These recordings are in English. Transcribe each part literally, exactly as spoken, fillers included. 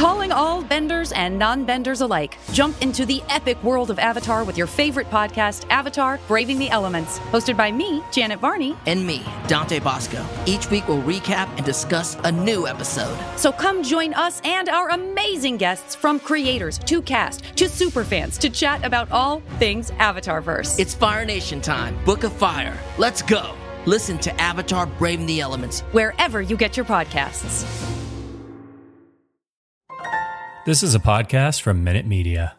Calling all benders and non-benders alike. Jump into the epic world of Avatar with your favorite podcast, Avatar: Braving the Elements. Hosted by me, Janet Varney. And me, Dante Bosco. Each week we'll recap and discuss a new episode. So come join us and our amazing guests, from creators to cast to superfans, to chat about all things Avatarverse. It's Fire Nation time. Book of Fire. Let's go. Listen to Avatar: Braving the Elements wherever you get your podcasts. This is a podcast from Minute Media.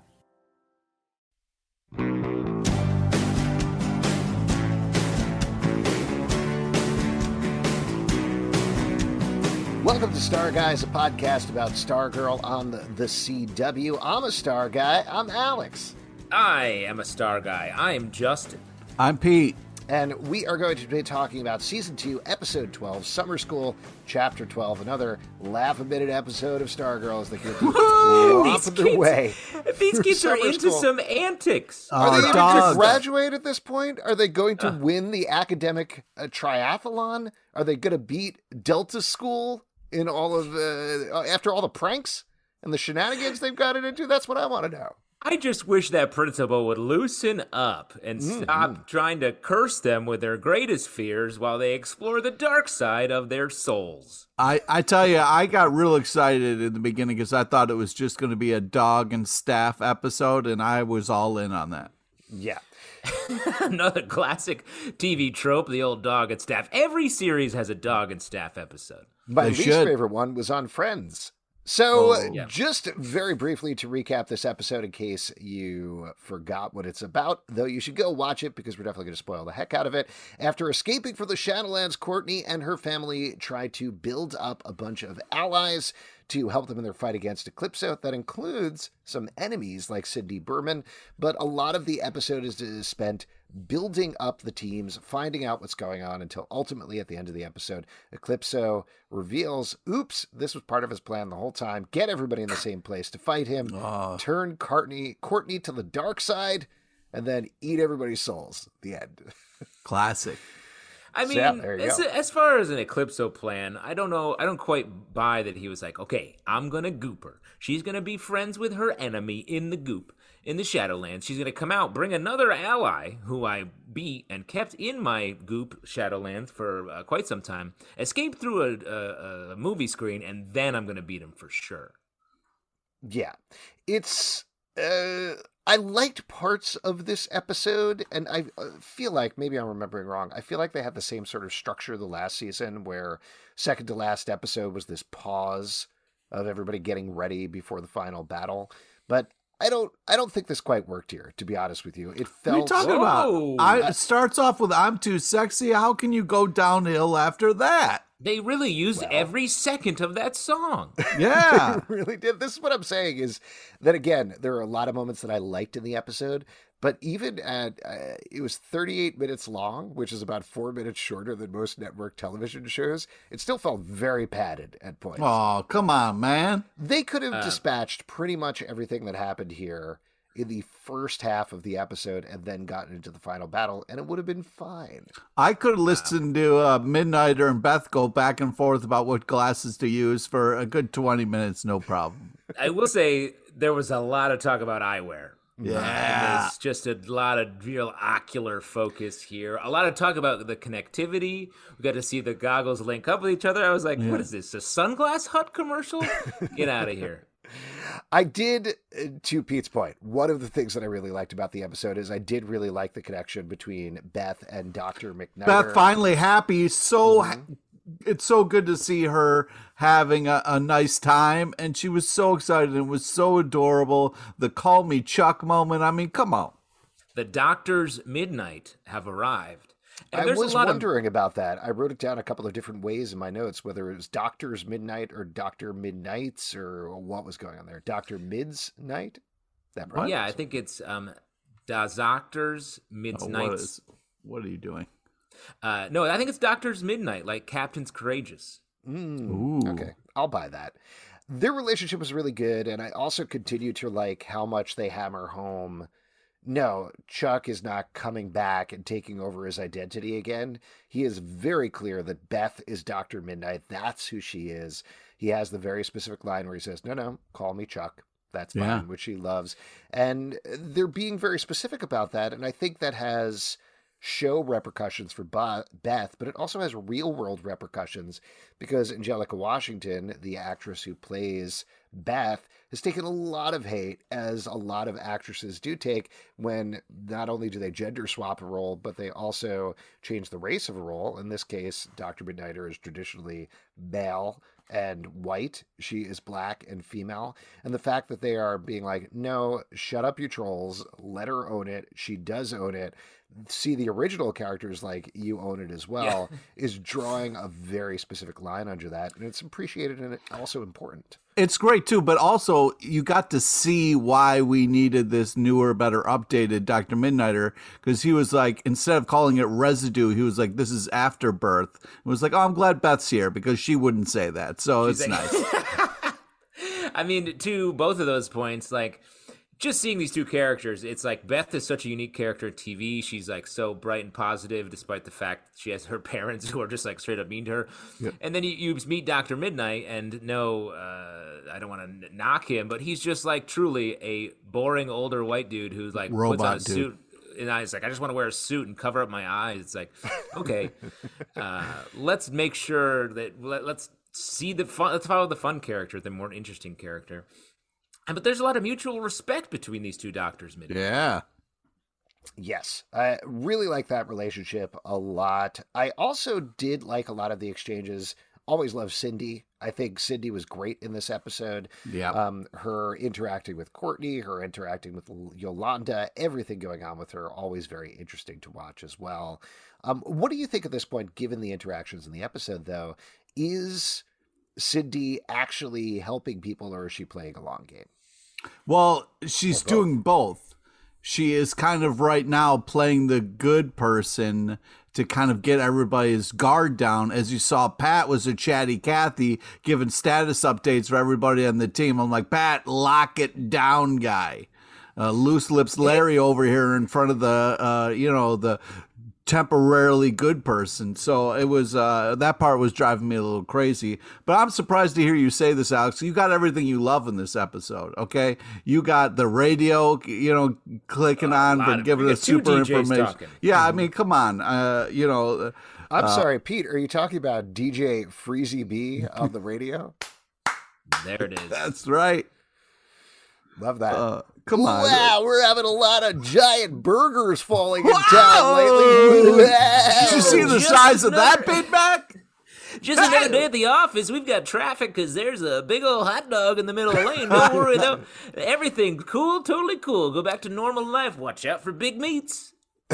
Welcome to Star Guys, a podcast about Stargirl on the, the C W. I'm a Star Guy. I'm Alex. I am a Star Guy. I'm Justin. I'm Pete. And we are going to be talking about Season two, Episode twelve, Summer School, Chapter twelve, another laugh-a-minute episode of Stargirl as they get romp their way. These kids are into school. some antics. Are they Oh, even dog. to graduate at this point? Are they going to Uh. win the academic uh, triathlon? Are they going to beat Delta School in all of uh, after all the pranks and the shenanigans they've gotten into? That's what I want to know. I just wish that principal would loosen up and stop Mm-hmm. trying to curse them with their greatest fears while they explore the dark side of their souls. I, I tell you, I got real excited in the beginning because I thought it was just going to be a dog and staff episode, and I was all in on that. Yeah. Another classic T V trope, the old dog and staff. Every series has a dog and staff episode. My They least should. favorite one was on Friends. So, Oh. Yeah. just very briefly to recap this episode in case you forgot what it's about, though you should go watch it because we're definitely going to spoil the heck out of it. After escaping from the Shadowlands, Courtney and her family try to build up a bunch of allies to help them in their fight against Eclipso. That includes some enemies like Cindy Berman, but a lot of the episode is is spent building up the teams, finding out what's going on, until ultimately at the end of the episode, Eclipso reveals, oops, this was part of his plan the whole time. Get everybody in the same place to fight him, Oh. turn Courtney, Courtney to the dark side, and then eat everybody's souls. The end. Classic. I So, mean, yeah, there you as, go. as far as an Eclipso plan, I don't know. I don't quite buy that he was like, okay, I'm going to goop her. She's going to be friends with her enemy in the goop, in the Shadowlands. She's going to come out, bring another ally who I beat and kept in my goop Shadowlands for uh, quite some time, escape through a, a, a movie screen, and then I'm going to beat him for sure. Yeah. It's, uh, I liked parts of this episode, and I uh, feel like, maybe I'm remembering wrong, I feel like they had the same sort of structure the last season, where second to last episode was this pause of everybody getting ready before the final battle. But I don't, I don't think this quite worked here, to be honest with you. It What are you felt... talking Whoa. about? I, it starts off with I'm too sexy. How can you go downhill after that? They really used Well. every second of that song. Yeah. really did. This is what I'm saying is that, again, there are a lot of moments that I liked in the episode, but even at, uh, it was thirty-eight minutes long, which is about four minutes shorter than most network television shows. It still felt very padded at points. Oh, come on, man. They could have Uh, dispatched pretty much everything that happened here in the first half of the episode and then gotten into the final battle, and it would have been fine. I could have listened to uh, Midnighter and Beth go back and forth about what glasses to use for a good twenty minutes, no problem. I will say there was a lot of talk about eyewear. Yeah. And there's just a lot of real ocular focus here. A lot of talk about the connectivity. We got to see the goggles link up with each other. I was like, what is this, a Sunglass Hut commercial? Get out of here. I did, uh, to Pete's point, one of the things that I really liked about the episode is I did really like the connection between Beth and Doctor McNider. Beth finally happy. So Mm-hmm. it's so good to see her having a, a nice time, and she was so excited and it was so adorable. The call me Chuck moment. I mean, come on. The doctors midnight have arrived. And I there's was a lot wondering about that. I wrote it down a couple of different ways in my notes, whether it was Doctor's Midnight or Doctor Midnights or what was going on there. Doctor Mid's Night? That of, right? yeah, I think it's um, Das Doctors Oh, what, Midnights. is, what are you doing? Uh, no, I think it's Doctors Midnight, like Captain's Courageous. Mm, Ooh. okay, I'll buy that. Their relationship was really good, and I also continue to like how much they hammer home. No, Chuck is not coming back and taking over his identity again. He is very clear that Beth is Doctor Midnight. That's who she is. he has the very specific line where he says, no, no, call me Chuck. That's fine, Yeah. which she loves. And they're being very specific about that. And I think that has show repercussions for Beth, but it also has real world repercussions because Angelica Washington, the actress who plays Beth, has taken a lot of hate, as a lot of actresses do take when not only do they gender swap a role, but they also change the race of a role. In this case, Doctor Midnighter is traditionally male and white. She is black and female. And the fact that they are being like, no, shut up, you trolls, let her own it. She does own it. See the original characters like you own it as well, yeah. is drawing a very specific line under that. And it's appreciated and also important. It's great too, but also you got to see why we needed this newer, better updated Doctor Midnighter, because he was like, instead of calling it residue, he was like, this is afterbirth. It was like, oh, I'm glad Beth's here, because she wouldn't say that. So She's it's like- nice. I mean, to both of those points, like, just seeing these two characters, it's like Beth is such a unique character in T V. She's like so bright and positive, despite the fact she has her parents who are just like straight up mean to her. Yep. And then you, you meet Doctor Midnight, and no, uh, I don't want to knock him, but he's just like truly a boring older white dude who's like Robot puts on a dude. suit. And I was like, I just want to wear a suit and cover up my eyes. It's like, okay, uh, let's make sure that let, let's see the fun. Let's follow the fun character, the more interesting character. But there's a lot of mutual respect between these two doctors, Midnight. Yeah. Yes. I really like that relationship a lot. I also did like a lot of the exchanges. Always loved Cindy. I think Cindy was great in this episode. Yeah. Um, her interacting with Courtney, her interacting with Yolanda, everything going on with her, always very interesting to watch as well. Um, what do you think at this point, given the interactions in the episode, though? Is Cindy actually helping people, or is she playing a long game? Well, she's both. doing both. She is kind of right now playing the good person to kind of get everybody's guard down. As you saw, Pat was a chatty Cathy giving status updates for everybody on the team. I'm like, Pat, lock it down, guy. Uh, loose lips Larry over here in front of the, uh, you know, the temporarily good person. So it was, uh, that part was driving me a little crazy. But I'm surprised to hear you say this, Alex. You got everything you love in this episode, okay? You got the radio, you know, clicking uh, on, but giving us super D Js information. Talking. Yeah, mm-hmm. I mean, come on. Uh, you know. I'm uh, sorry, Pete, are you talking about D J Freezy B on the radio? There it is. That's right. Love that. Uh, come on. Wow, we're having a lot of giant burgers falling in town lately. Wow. Did you see the Just size of another- that, Big Mac? Just another day at the office. We've got traffic because there's a big old hot dog in the middle of the lane. Don't worry, though. Everything cool, totally cool. Go back to normal life. Watch out for big meats.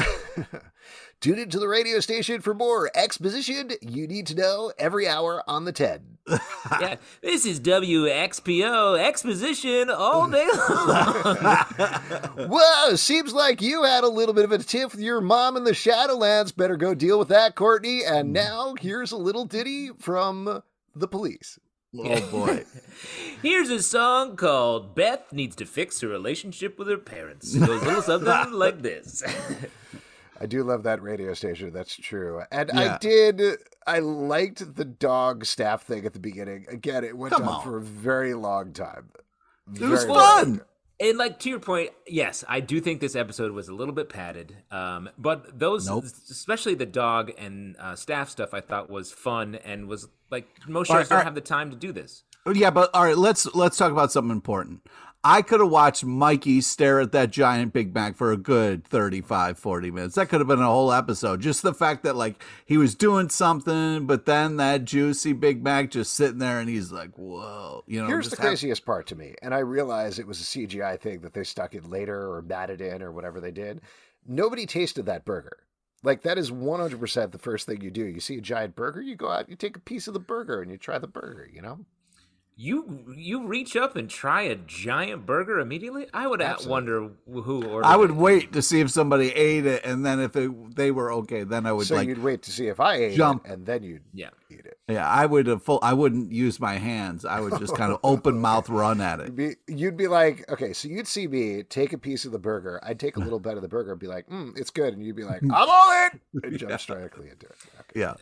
Tune into the radio station for more exposition you need to know every hour on the ten. Yeah, this is W X P O, exposition all day long. Whoa, seems like you had a little bit of a tiff with your mom in the Shadowlands. Better go deal with that, Courtney. And now here's a little ditty from the police. Oh, boy. Here's a song called Beth Needs to Fix Her Relationship with Her Parents. It goes a little something like this. I do love that radio station. That's true. And Yeah. I did, I liked the dog staff thing at the beginning. Again, it went Come on, on. for a very long time. It was Very fun. long. And like to your point, yes, I do think this episode was a little bit padded. Um, but those, Nope. especially the dog and uh, staff stuff, I thought was fun and was like most All shows right, don't all right. have the time to do this. Yeah, but all right, let's let's talk about something important. I could have watched Mikey stare at that giant Big Mac for a good thirty-five, forty minutes. That could have been a whole episode. Just the fact that like he was doing something, but then that juicy Big Mac just sitting there and he's like, whoa. You know, Here's the just have- craziest part to me, and I realize it was a C G I thing that they stuck in later or matted in or whatever they did. Nobody tasted that burger. Like, that is one hundred percent the first thing you do. You see a giant burger, you go out, you take a piece of the burger, and you try the burger, you know? You you reach up and try a giant burger immediately? I would Absolutely. wonder who ordered I would it. wait to see if somebody ate it, and then if it, they were okay, then I would So like you'd wait to see if I ate jump. it, and then you'd Yeah. eat it. Yeah, I would have full. I wouldn't use my hands. I would just kind of open mouth run at it. You'd be, you'd be like, okay, so you'd see me take a piece of the burger. I'd take a little bite of the burger and be like, mm, it's good. And you'd be like, I'm all in! And jump directly into it. Okay. Yeah.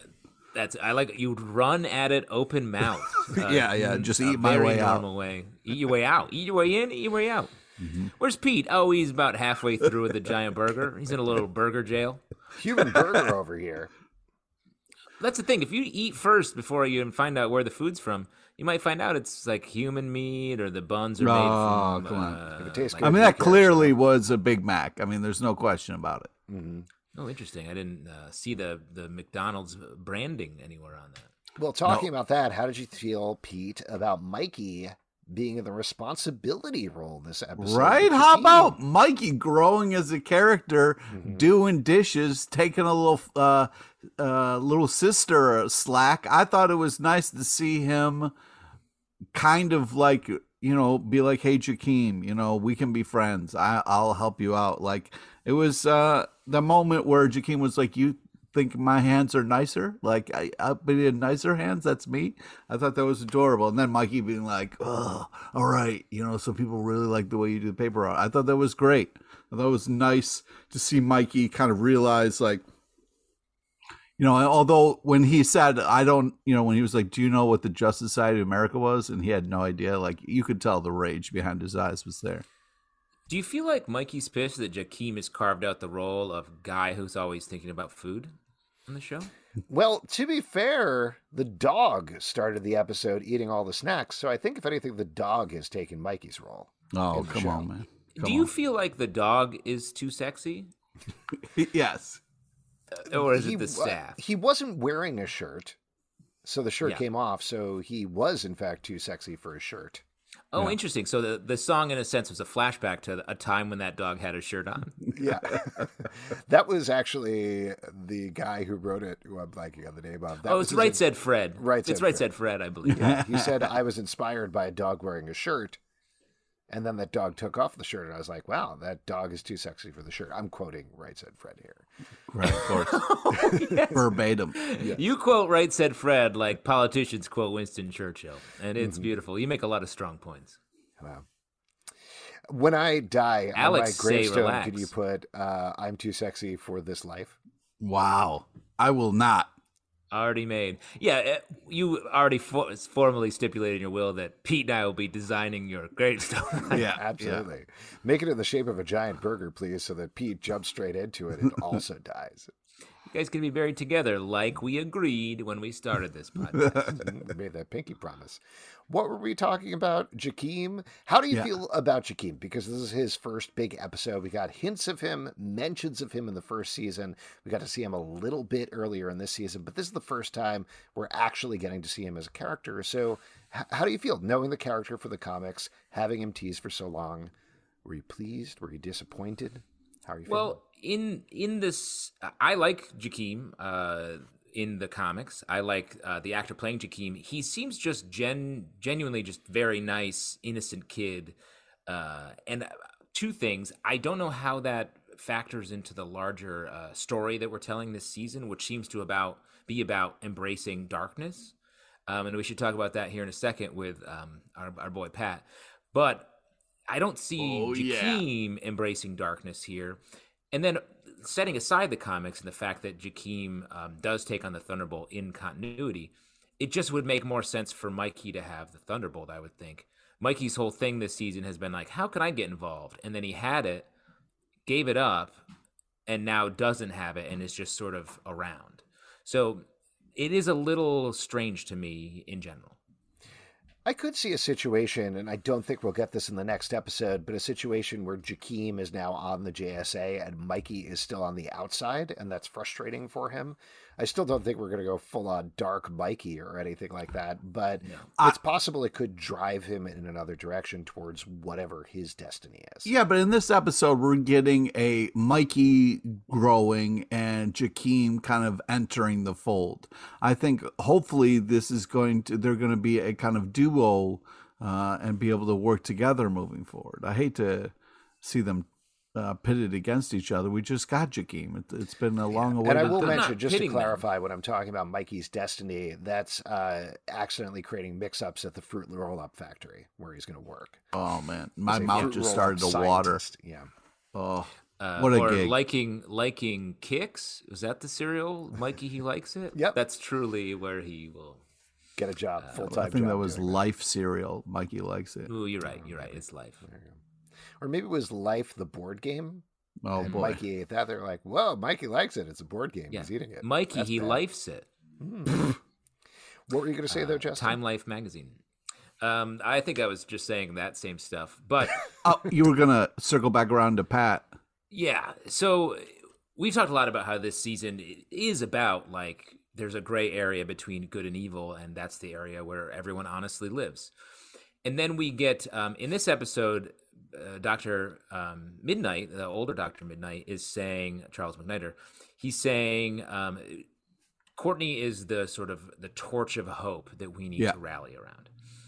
That's I like you'd run at it open mouth. Uh, Yeah, yeah, just a eat my very way out. normal way. Eat your way out. Eat your way in. Eat your way out. Mm-hmm. Where's Pete? Oh, he's about halfway through with the giant burger. He's in a little burger jail. Human burger over here. That's the thing. If you eat first before you even find out where the food's from, you might find out it's like human meat or the buns are made Oh, from. come on. Uh, If it tastes like- good, I mean, you that care, clearly so- was a Big Mac. I mean, there's no question about it. Mhm. Oh, interesting. I didn't uh, see the the McDonald's branding anywhere on that. Well, talking about that, how did you feel, Pete, about Mikey being in the responsibility role this episode? Right? Because How he- about Mikey growing as a character, Mhm. doing dishes, taking a little uh, uh, little sister slack? I thought it was nice to see him kind of like, you know, be like, hey, Jakeem, you know, we can be friends. I, I'll help you out. Like, it was uh, the moment where Jakeem was like, you think my hands are nicer? Like, I, I be in nicer hands? That's me? I thought that was adorable. And then Mikey being like, oh, all right, you know, so people really like the way you do the paper art. I thought that was great. I thought it was nice to see Mikey kind of realize, like, you know, although when he said, I don't, you know, when he was like, do you know what the Justice Society of America was? And he had no idea. Like, you could tell the rage behind his eyes was there. Do you feel like Mikey's pissed that Jakeem has carved out the role of guy who's always thinking about food on the show? Well, to be fair, the dog started the episode eating all the snacks, so I think, if anything, the dog has taken Mikey's role. Oh, in the come show. on, man. Come Do you on. feel like the dog is too sexy? Yes. Or is He it the wa- staff? He wasn't wearing a shirt, so the shirt Yeah. came off, so he was, in fact, too sexy for a shirt. Oh, interesting. So the, the song, in a sense, was a flashback to a time when that dog had a shirt on. Yeah. That was actually the guy who wrote it, who I'm blanking on the name of. That oh, was it's his Right in- Said Fred. Right It's Said Right Fred. Said Fred, I believe. Yeah, he said, I was inspired by a dog wearing a shirt. And then that dog took off the shirt, and I was like, wow, that dog is too sexy for the shirt. I'm quoting Right Said Fred here. Right, of course. Verbatim. You quote Right Said Fred like politicians quote Winston Churchill, and it's Mm-hmm. beautiful. You make a lot of strong points. Wow. When I die Alex, on my say gravestone, relax. could you put, uh, I'm too sexy for this life? Wow. I will not. Already made. Yeah, eh, you already for- formally stipulated in your will that Pete and I will be designing your gravestone. Yeah. Absolutely. Make it in the shape of a giant burger, please, so that Pete jumps straight into it and also dies. You guys can be buried together like we agreed when we started this podcast. We made that pinky promise. What were we talking about? Jakeem? How do you Yeah. feel about Jakeem? Because this is his first big episode. We got hints of him, mentions of him in the first season. We got to see him a little bit earlier in this season, but this is the first time we're actually getting to see him as a character. So h- how do you feel knowing the character for the comics, having him teased for so long? Were you pleased? Were you disappointed? How are you feeling? Well, in in this, I like Jakeem uh, in the comics. I like uh, the actor playing Jakeem. He seems just gen genuinely just very nice, innocent kid. Uh, and two things, I don't know how that factors into the larger uh, story that we're telling this season, which seems to about be about embracing darkness. Um, and we should talk about that here in a second with um, our, our boy Pat. But I don't see Oh, yeah. Jakeem embracing darkness here. And then setting aside the comics and the fact that Jakeem um, does take on the Thunderbolt in continuity, it just would make more sense for Mikey to have the Thunderbolt, I would think. Mikey's whole thing this season has been like, how can I get involved? And then he had it, gave it up, and now doesn't have it and is just sort of around. So it is a little strange to me in general. I could see a situation, and I don't think we'll get this in the next episode, but a situation where Jakeem is now on the J S A and Mikey is still on the outside, and that's frustrating for him. I still don't think we're going to go full-on dark Mikey or anything like that, but it's possible it could drive him in another direction towards whatever his destiny is. Yeah, but in this episode, we're getting a Mikey growing and Jakeem kind of entering the fold. I think hopefully this is going to, they're going to be a kind of duo uh, and be able to work together moving forward. I hate to see them uh, pitted against each other. We just got Jakeem. It, it's been a long awaited And I will thing. mention, not just to pitting them. clarify, when I'm talking about Mikey's destiny, that's uh, accidentally creating mix-ups at the fruit roll-up factory where he's going to work. Oh, man. My As a mouth fruit just roll-up started to water. scientist. Yeah. Oh, Uh, What a or gig. liking liking kicks. Was that the cereal? Mikey, he likes it. Yep. That's truly where he will. Get a job, full time. I think job that was doing Life cereal. Mikey likes it. Ooh, you're right. You're right. It's life. Or maybe it was Life, the board game. Oh and boy. Mikey ate that. They're like, "Whoa, Mikey likes it. It's a board game. Yeah. He's eating it." Mikey, That's he bad. lifes it. What were you going to say there, Justin? Time Life magazine. Um, I think I was just saying that same stuff, but Oh, you were gonna circle back around to Pat. yeah. So we've talked a lot about how this season is about like there's a gray area between good and evil, and that's the area where everyone honestly lives. And then we get um, in this episode, uh, Doctor Um, Midnight, the older Doctor Midnight, is saying Charles McNider. He's saying um, Courtney is the sort of the torch of hope that we need Yeah. to rally around.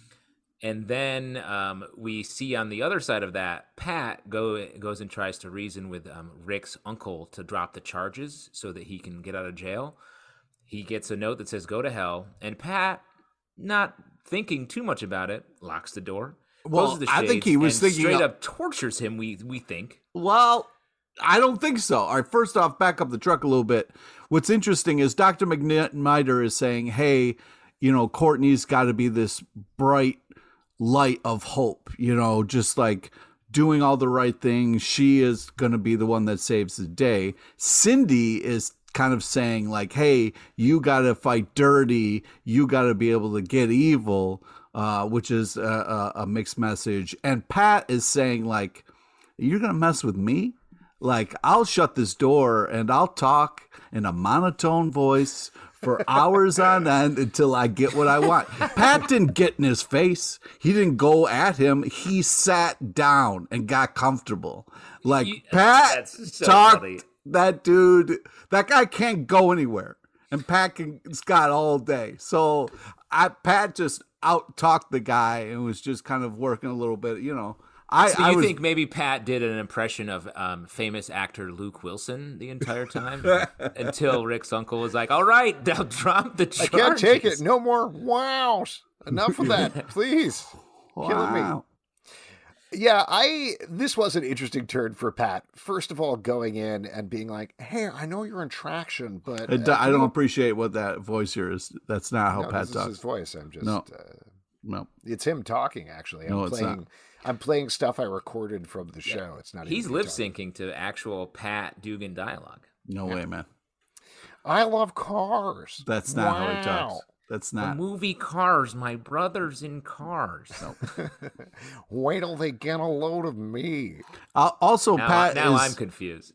And then um, we see on the other side of that, Pat go goes and tries to reason with um, Rick's uncle to drop the charges so that he can get out of jail. He gets a note that says, "Go to hell." And Pat, not thinking too much about it, locks the door. Well, closes the I think shades, he was and thinking straight of- up tortures him, we we think. Well, I don't think so. All right, first off, back up the truck a little bit. What's interesting is Doctor McNider is saying, hey, you know, Courtney's got to be this bright light of hope, you know, just like doing all the right things. She is going to be the one that saves the day. Cindy is kind of saying like, hey, you got to fight dirty. You got to be able to get evil, uh, which is a, a, a mixed message. And Pat is saying like, you're going to mess with me? Like, I'll shut this door and I'll talk in a monotone voice for hours on end until I get what I want. Pat didn't get in his face. He didn't go at him. He sat down and got comfortable. Like, You- Pat that's so talked, funny. that dude, that guy can't go anywhere. And Pat can, Scott all day. So I, Pat just out-talked the guy and was just kind of working a little bit, you know. I, So I you was, think maybe Pat did an impression of um, famous actor Luke Wilson the entire time until Rick's uncle was like, "All right, now drop the I charges." can't take it. No more wows. Enough of that, please. Killing me. wow. Yeah, I. This was an interesting turn for Pat. First of all, going in and being like, "Hey, I know you're in traction, but I uh, do- I you don't know- appreciate what that voice here is. That's not how No, Pat this is talks. his voice. I'm just. No. Uh, No. it's him talking. Actually, I'm No, it's playing. not. I'm playing stuff I recorded from the show. It's not. He's even me lip talking. syncing to actual Pat Dugan dialogue. No way, man. I love cars. That's not how he Wow. talks. That's The not. movie Cars, my brother's in Cars. Wait till they get a load of me. Uh, also, Now, Pat now is. I'm confused.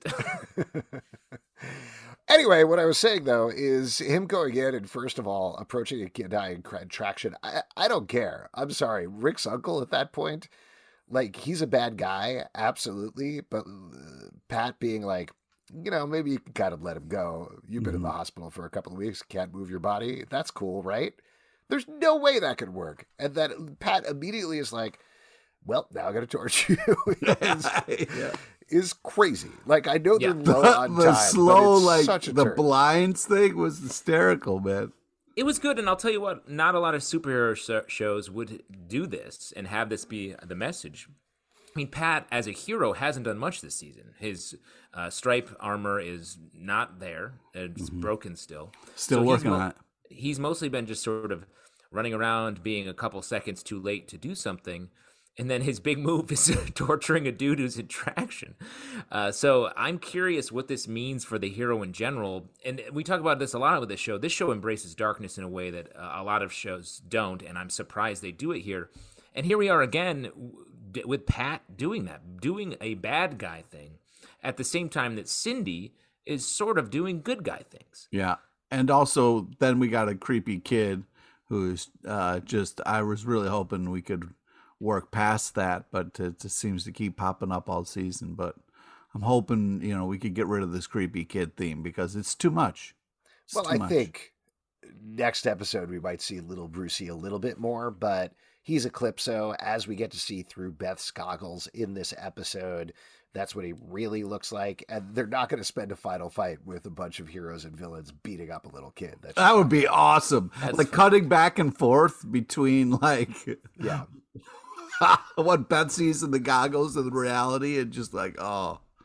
Anyway, what I was saying though is him going in and first of all approaching a guy in cra- traction. I I don't care. I'm sorry, Rick's uncle at that point, like he's a bad guy, absolutely. But uh, Pat being like, you know, maybe you can kind of let him go. You've been in the hospital for a couple of weeks, can't move your body. That's cool, right? There's no way that could work. And that Pat immediately is like, well, now I got to torture you. is, Yeah. is crazy. Like I know they're Yeah. low the, on the time, slow, but it's like such a the turn. blinds thing was hysterical, man. It was good, and I'll tell you what, not a lot of superhero sh- shows would do this and have this be the message. I mean, Pat, as a hero, hasn't done much this season. His uh, stripe armor is not there. It's broken still. Still he's working mo- on it. He's mostly been just sort of running around, being a couple seconds too late to do something. And then his big move is torturing a dude who's in traction. Uh, so I'm curious what this means for the hero in general. And we talk about this a lot with this show. This show embraces darkness in a way that uh, a lot of shows don't, and I'm surprised they do it here. And here we are again w- d- with Pat doing that, doing a bad guy thing, at the same time that Cindy is sort of doing good guy things. Yeah. And also, then we got a creepy kid who's uh, just, I was really hoping we could work past that, but it just seems to keep popping up all season. But I'm hoping, you know, we could get rid of this creepy kid theme because it's too much. It's Well, too I much. think next episode we might see little Brucey a little bit more, but he's Eclipso. As we get to see through Beth's goggles in this episode, that's what he really looks like. And they're not going to spend a final fight with a bunch of heroes and villains beating up a little kid. That's That would be awesome. That's like fun. cutting back and forth between like yeah. what Beth sees in the goggles and the reality, and just like, oh,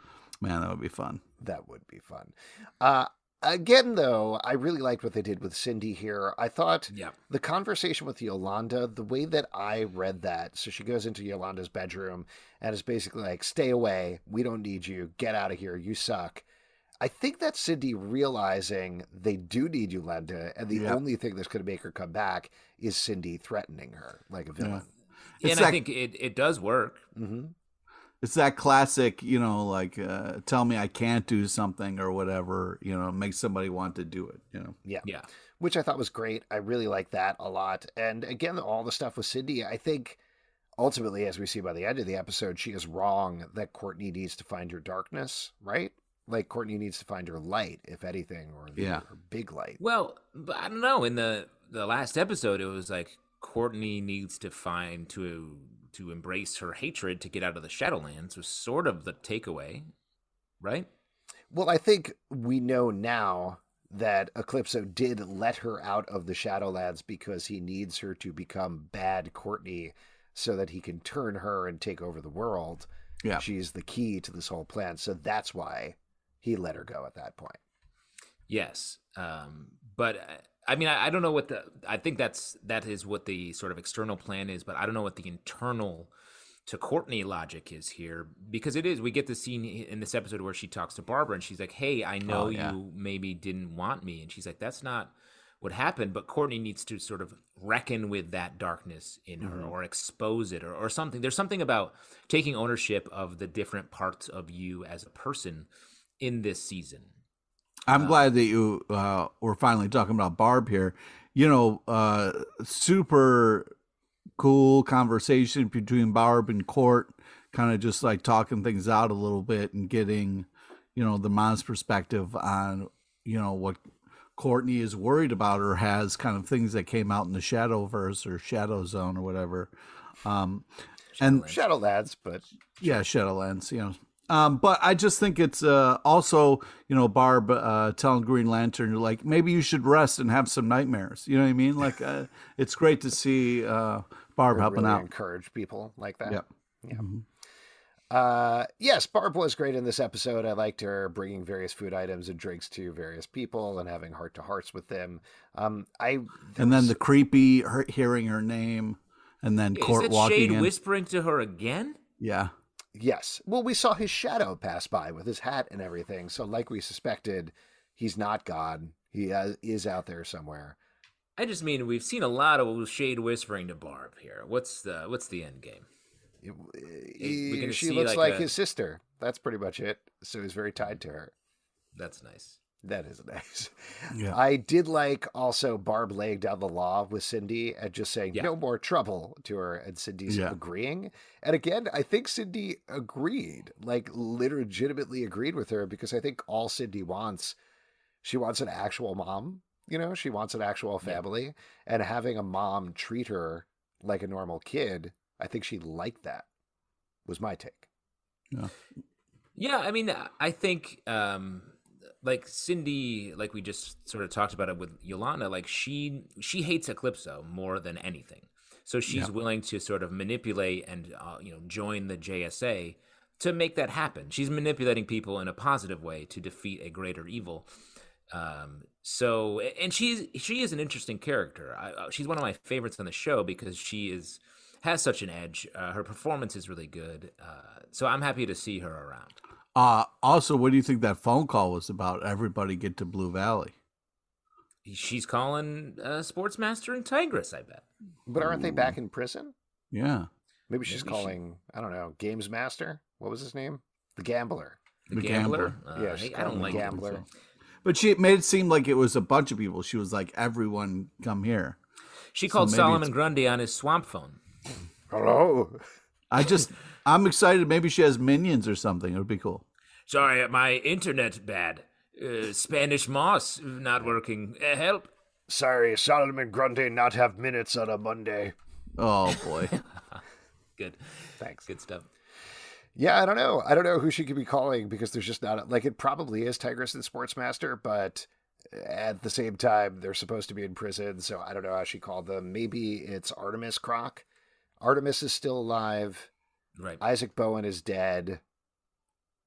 Man, that would be fun. That would be fun. Uh, again, though, I really liked what they did with Cindy here. I thought Yeah. the conversation with Yolanda, the way that I read that, so she goes into Yolanda's bedroom and is basically like, stay away. We don't need you. Get out of here. You suck. I think that's Cindy realizing they do need Yolanda, and the Yeah. only thing that's going to make her come back is Cindy threatening her like a villain. It's and that- I think it, it does work. Mm-hmm. It's that classic, you know, like uh, tell me I can't do something or whatever, you know, make somebody want to do it, you know. Yeah. Yeah. Which I thought was great. I really like that a lot. And again, all the stuff with Cindy, I think ultimately, as we see by the end of the episode, she is wrong that Courtney needs to find her darkness, right? Like Courtney needs to find her light, if anything, or the Yeah. her big light. Well, but I don't know. In the the last episode, it was like Courtney needs to find to to embrace her hatred to get out of the Shadowlands was sort of the takeaway, right? Well, I think we know now that Eclipso did let her out of the Shadowlands because he needs her to become bad Courtney so that he can turn her and take over the world. Yeah. She's the key to this whole plan. So that's why he let her go at that point. Yes, um, but uh, I mean, I, I don't know what the. I think that's that is what the sort of external plan is, but I don't know what the internal to Courtney logic is here, because it is. We get the scene in this episode where she talks to Barbara and she's like, "Hey, I know Oh, yeah. you maybe didn't want me," and she's like, "That's not what happened." But Courtney needs to sort of reckon with that darkness in her, or expose it, or, or something. There's something about taking ownership of the different parts of you as a person in this season. I'm glad that you uh, were finally talking about Barb here. You know, uh, super cool conversation between Barb and Court, kind of just like talking things out a little bit and getting, you know, the mom's perspective on, you know, what Courtney is worried about or has kind of things that came out in the Shadowverse or Shadow Zone or whatever. Um, and Shadowlands, but yeah, Shadowlands, you know. Um, but I just think it's uh, also, you know, Barb uh, telling Green Lantern, like, maybe you should rest and have some nightmares. You know what I mean? Like, uh, it's great to see uh, Barb helping really out. encourage people like that. Yep. Yeah. Uh, yes, Barb was great in this episode. I liked her bringing various food items and drinks to various people and having heart to hearts with them. Um, I And then the creepy her, hearing her name and then Court Is it walking Shade in. whispering to her again? Yeah. Yes. Well, we saw his shadow pass by with his hat and everything. So, like we suspected, he's not God. He uh, is out there somewhere. I just mean we've seen a lot of Shade whispering to Barb here. What's the what's the end game? It- we gonna she see, looks like, like, a- his sister. That's pretty much it. So he's very tied to her. That's nice. That is nice. Yeah. I did like also Barb laying down the law with Cindy and just saying Yeah. no more trouble to her, and Cindy's Yeah. agreeing. And again, I think Cindy agreed, like legitimately agreed with her, because I think all Cindy wants, she wants an actual mom. You know, she wants an actual family, and having a mom treat her like a normal kid, I think she liked that. Was my take. Yeah. Yeah, I mean, I think um, like Cindy, like we just sort of talked about it with Yolanda, like she she hates Eclipso more than anything. So she's Yeah. willing to sort of manipulate and uh, you know join the J S A to make that happen. She's manipulating people in a positive way to defeat a greater evil. Um, so and she's she is an interesting character. I, uh, she's one of my favorites on the show because she is has such an edge. Uh, her performance is really good. Uh, so I'm happy to see her around. Uh, also, what do you think that phone call was about? Everybody get to Blue Valley. She's calling uh, Sportsmaster and Tigress, I bet. But aren't they back in prison? Yeah. Maybe she's Maybe she- calling, I don't know, Games Master? What was his name? The Gambler. The, The Gambler? Gambler. Uh, Yeah, she's hey, I don't calling like the it. Gambler. But she made it seem like it was a bunch of people. She was like, everyone come here. She So called maybe Solomon it's- Grundy on his swamp phone. Hello. I just, I'm excited. Maybe she has minions or something. It would be cool. Sorry, my internet bad. Uh, Spanish moss not working. Uh, help. Sorry, Solomon Grundy not have minutes on a Monday. Oh, boy. Good. Thanks. Good stuff. Yeah, I don't know. I don't know who she could be calling because there's just not, like, it probably is Tigress and Sportsmaster, but at the same time, they're supposed to be in prison, so I don't know how she called them. Maybe it's Artemis Croc. Artemis is still alive. Right. Isaac Bowen is dead.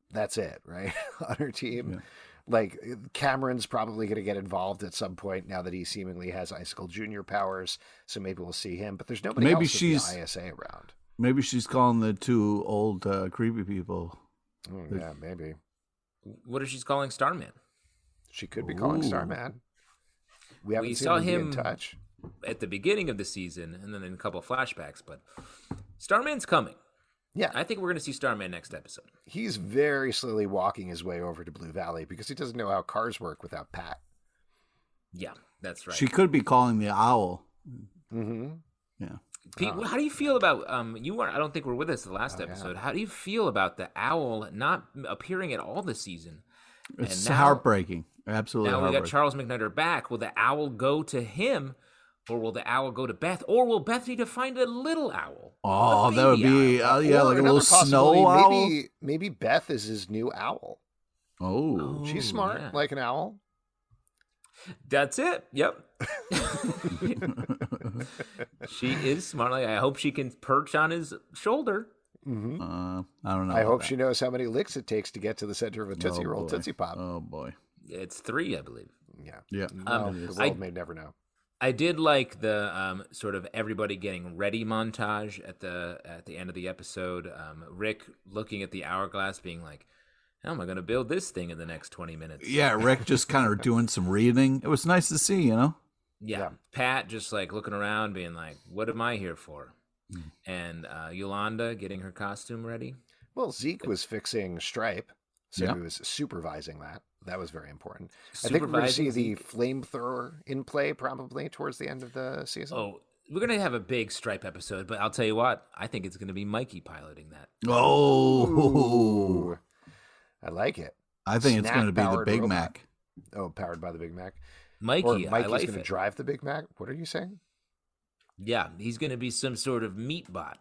that's it, right? On her team. Yeah. Like, Cameron's probably going to get involved at some point now that he seemingly has Icicle Junior powers, so maybe we'll see him. But there's nobody Maybe else she's, in the I S A around. Maybe she's calling the two old uh, creepy people. Oh, yeah, maybe. What if she's calling Starman? She could be calling Ooh. Starman. We haven't We seen saw him, be him in touch. at the beginning of the season, and then in a couple of flashbacks. But Starman's coming. Yeah, I think we're going to see Starman next episode. he's very slowly walking his way over to Blue Valley because he doesn't know how cars work without Pat. Yeah, that's right. She could be calling the owl. Mm-hmm. Yeah. Pete, Oh. how do you feel about um? You weren't. I don't think we're with us the last Oh, yeah. episode. How do you feel about the owl not appearing at all this season? It's And now- heartbreaking. Absolutely Now we heartbreaking. got Charles McNutter back. Will the owl go to him, or will the owl go to Beth, or will Beth need to find a little owl? Oh, A that would baby be, owl? uh, yeah, Or like a another little snow possibility, owl. Maybe, maybe Beth is his new owl. Oh. She's Ooh, smart, yeah. like an owl. That's it. Yep. She is smart. Like, I hope she can perch on his shoulder. Mm-hmm. Uh, I don't know. I about hope that. she knows how many licks it takes to get to the center of a Tootsie Oh, Roll boy. Tootsie Pop. Oh, boy. It's three, I believe. Yeah. Yeah. Well, Um, the I- world may never know. I did like the um, sort of everybody getting ready montage at the at the end of the episode. Um, Rick looking at the hourglass, being like, "How am I going to build this thing in the next twenty minutes?" Yeah, Rick just kind of doing some reading. It was nice to see, you know? Yeah. Yeah. Pat just like looking around, being like, "What am I here for?" Mm. And uh, Yolanda getting her costume ready. Well, Zeke was fixing Stripe, so Yeah. he was supervising that. That was very important. I think we're going to see Supervising the flamethrower in play probably towards the end of the season. Oh, we're gonna have a big Stripe episode, but I'll tell you what, I think it's gonna be Mikey piloting that. Oh. Ooh. I like it. I think it's going to be the Snack-powered Big robot. Mac. Oh, powered by the Big Mac. Mikey, Or I Mikey's like going to it. drive the Big Mac. What are you saying? Yeah, he's gonna be some sort of meat bot.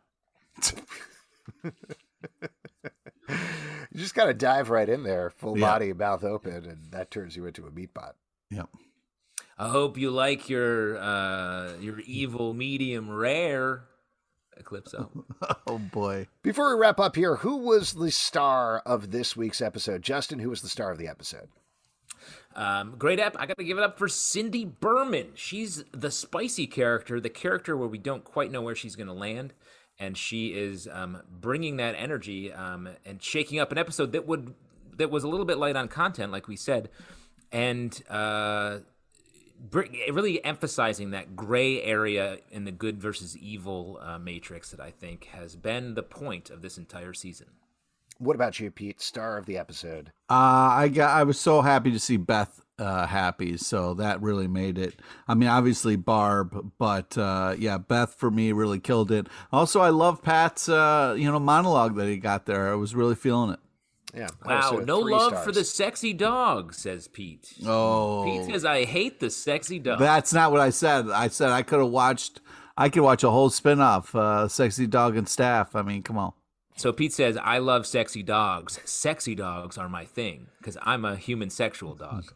You just got to dive right in there, full Yeah. body, mouth open, and that turns you into a meat bot. Yep. I hope you like your uh, your evil medium rare. Eclipso. Oh, boy. Before we wrap up here, who was the star of this week's episode? Justin, who was the star of the episode? Um, great app. I got to give it up for Cindy Berman. She's the spicy character, the character where we don't quite know where she's going to land. And she is um, bringing that energy um, and shaking up an episode that would that was a little bit light on content, like we said, and uh, bring, really emphasizing that gray area in the good versus evil uh, matrix that I think has been the point of this entire season. What about you, Pete? Star of the episode. Uh, I got. I was so happy to see Beth uh, happy, so that really made it. I mean, obviously Barb, but uh, yeah, Beth for me really killed it. Also, I love Pat's uh, you know monologue that he got there. I was really feeling it. Yeah. Wow, so no three love stars. for the sexy dog, says Pete. Oh, Pete says, I hate the sexy dog. that's not what I said. I said I could have watched. I could watch a whole spinoff, uh, Sexy Dog and Staff. I mean, come on. So Pete says, I love sexy dogs. Sexy dogs are my thing because I'm a human sexual dog.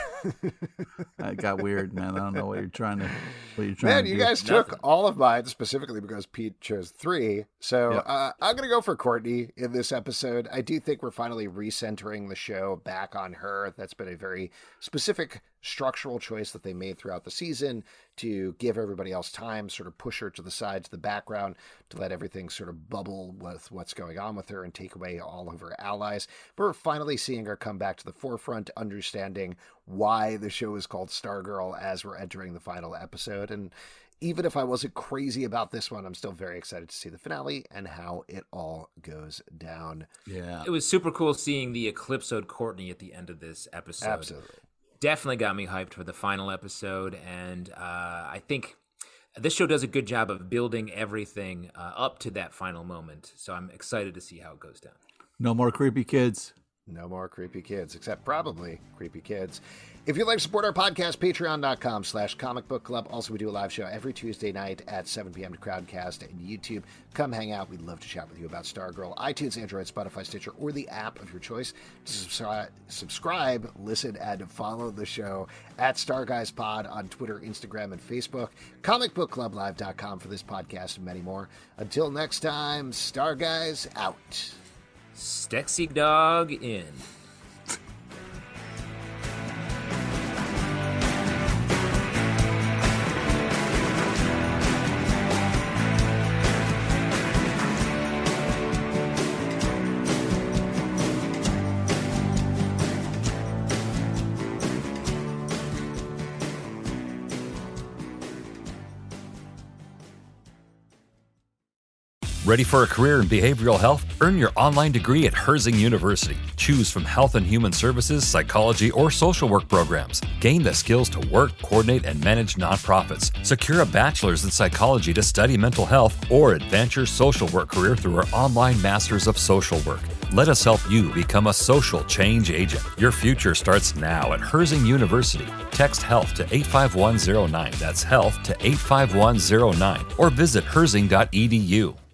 That got weird, man. I don't know what you're trying to. What you're trying Man, to you do. guys took all of mine specifically because Pete chose three. So Yep. uh, I'm going to go for Courtney in this episode. I do think we're finally recentering the show back on her. That's been a very specific structural choice that they made throughout the season to give everybody else time, sort of push her to the side, to the background, to let everything sort of bubble with what's going on with her and take away all of her allies. But we're finally seeing her come back to the forefront, understanding why the show is called Stargirl as we're entering the final episode. And even if I wasn't crazy about this one, I'm still very excited to see the finale and how it all goes down. Yeah. It was super cool seeing the Eclipsode Courtney at the end of this episode. Absolutely. Definitely got me hyped for the final episode. And uh, I think this show does a good job of building everything uh, up to that final moment. So I'm excited to see how it goes down. No more creepy kids. No more creepy kids, except probably creepy kids. If you'd like to support our podcast, patreon.com slash comic book club. Also, we do a live show every Tuesday night at seven p.m. to Crowdcast and YouTube. Come hang out. We'd love to chat with you about Stargirl. iTunes, Android, Spotify, Stitcher, or the app of your choice. To subscribe, subscribe, listen, and follow the show at Star Guys Pod on Twitter, Instagram, and Facebook. comic book club live dot com for this podcast and many more. Until next time, Star Guys out. Stexy Dog in. Ready for a career in behavioral health? Earn your online degree at Herzing University. Choose from health and human services, psychology, or social work programs. Gain the skills to work, coordinate, and manage nonprofits. Secure a bachelor's in psychology to study mental health, or advance your social work career through our online Masters of Social Work. Let us help you become a social change agent. Your future starts now at Herzing University. Text HEALTH to eight five one zero nine. That's HEALTH to eight five one zero nine. Or visit herzing dot e d u.